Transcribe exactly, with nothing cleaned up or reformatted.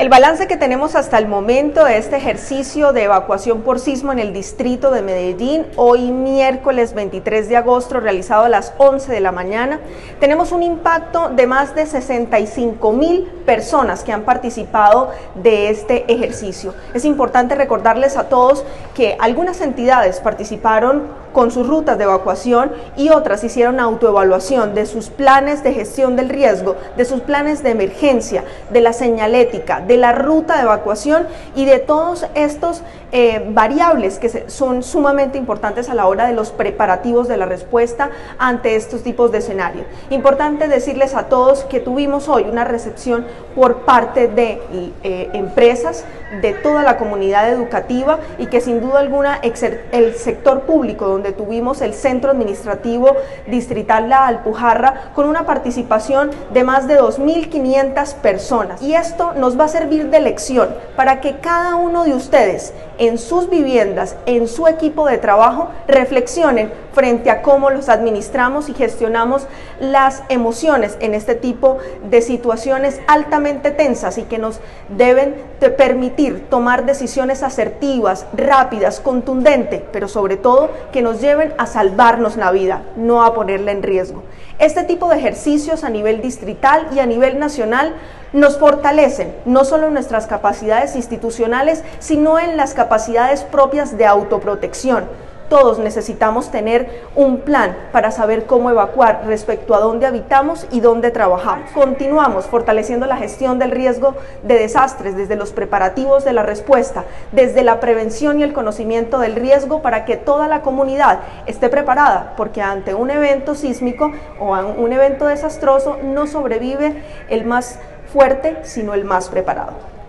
El balance que tenemos hasta el momento de este ejercicio de evacuación por sismo en el distrito de Medellín, hoy miércoles veintitrés de agosto, realizado a las once de la mañana, tenemos un impacto de más de sesenta y cinco mil personas que han participado de este ejercicio. Es importante recordarles a todos que algunas entidades participaron con sus rutas de evacuación y otras hicieron autoevaluación de sus planes de gestión del riesgo, de sus planes de emergencia, de la señalética, de la ruta de evacuación y de todos estos eh, variables que se, son sumamente importantes a la hora de los preparativos de la respuesta ante estos tipos de escenarios. Importante decirles a todos que tuvimos hoy una recepción por parte de eh, empresas, de toda la comunidad educativa y que sin duda alguna el sector público, donde tuvimos el Centro Administrativo Distrital La Alpujarra con una participación de más de dos mil quinientas personas. Y esto nos va a servir de lección para que cada uno de ustedes en sus viviendas, en su equipo de trabajo, reflexionen frente a cómo los administramos y gestionamos las emociones en este tipo de situaciones altamente tensas y que nos deben de permitir tomar decisiones asertivas, rápidas, contundentes, pero sobre todo que nos lleven a salvarnos la vida, no a ponerla en riesgo. Este tipo de ejercicios a nivel distrital y a nivel nacional nos fortalecen no solo en nuestras capacidades institucionales, sino en las capacidades propias de autoprotección. Todos necesitamos tener un plan para saber cómo evacuar respecto a dónde habitamos y dónde trabajamos. Continuamos fortaleciendo la gestión del riesgo de desastres desde los preparativos de la respuesta, desde la prevención y el conocimiento del riesgo para que toda la comunidad esté preparada, porque ante un evento sísmico o un evento desastroso no sobrevive el más fuerte, sino el más preparado.